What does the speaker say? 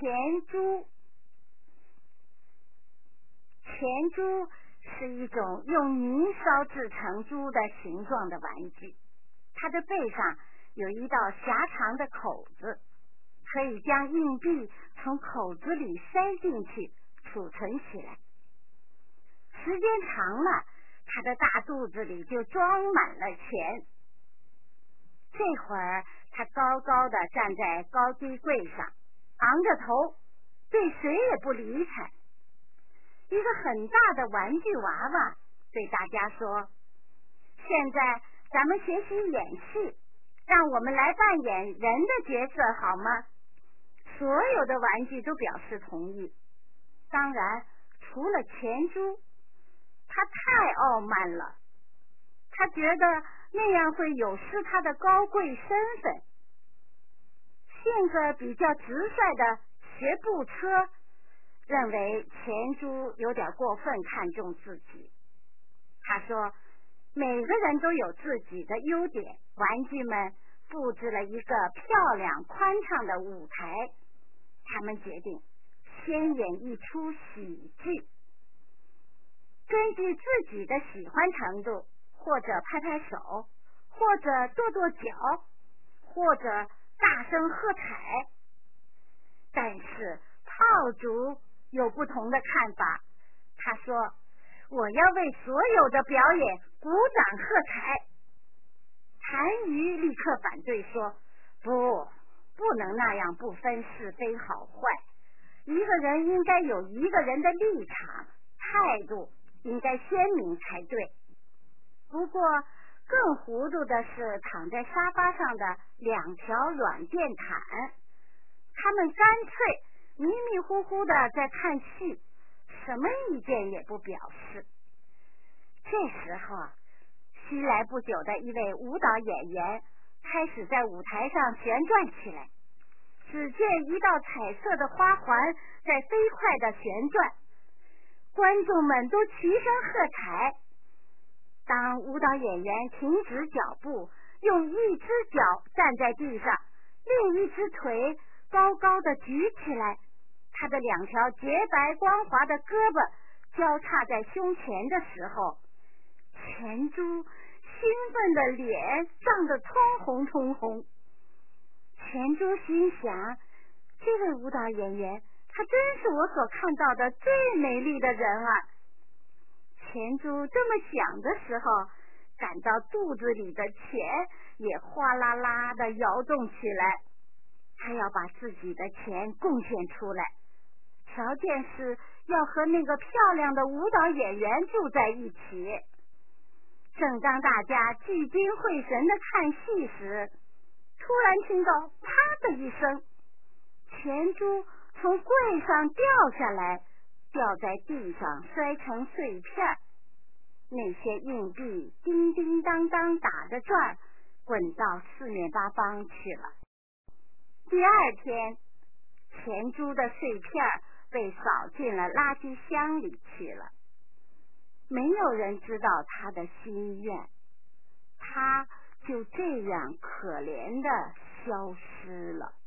钱珠。钱珠是一种用泥烧制成珠的形状的玩具，它的背上有一道狭长的口子，可以将硬币从口子里塞进去储存起来。时间长了，他的大肚子里就装满了钱。这会儿他高高的站在高低柜上，昂着头，对谁也不理睬。一个很大的玩具娃娃对大家说：现在咱们学习演戏，让我们来扮演人的角色好吗？所有的玩具都表示同意，当然除了钱珠，他太傲慢了，他觉得那样会有失他的高贵身份。性格比较直率的学步车认为钱珠有点过分看重自己。他说，每个人都有自己的优点，玩具们布置了一个漂亮宽敞的舞台，他们决定先演一出喜剧。根据自己的喜欢程度，或者拍拍手，或者跺跺脚，或者大声喝彩。但是炮竹有不同的看法，他说，我要为所有的表演鼓掌喝彩。单于立刻反对说，不能那样不分是非好坏，一个人应该有一个人的立场态度，应该鲜明才对。不过更糊涂的是躺在沙发上的两条软垫毯，他们干脆迷迷糊糊的在看戏，什么意见也不表示。这时候新来不久的一位舞蹈演员开始在舞台上旋转起来，只见一道彩色的花环在飞快的旋转，观众们都齐声喝彩。当舞蹈演员停止脚步，用一只脚站在地上，另一只腿高高的举起来，他的两条洁白光滑的胳膊交叉在胸前的时候，钱珠兴奋的脸涨得通红通红。钱珠心想，这位舞蹈演员他真是我所看到的最美丽的人啊。钱珠这么想的时候，感到肚子里的钱也哗啦啦的摇动起来。他要把自己的钱贡献出来，条件是要和那个漂亮的舞蹈演员住在一起。正当大家聚精会神的看戏时，突然听到啪的一声，钱珠从柜上掉下来，掉在地上摔成碎片，那些硬币叮叮当当打着转，滚到四面八方去了。第二天，钱珠的碎片被扫进了垃圾箱里去了。没有人知道他的心愿，他就这样可怜地消失了。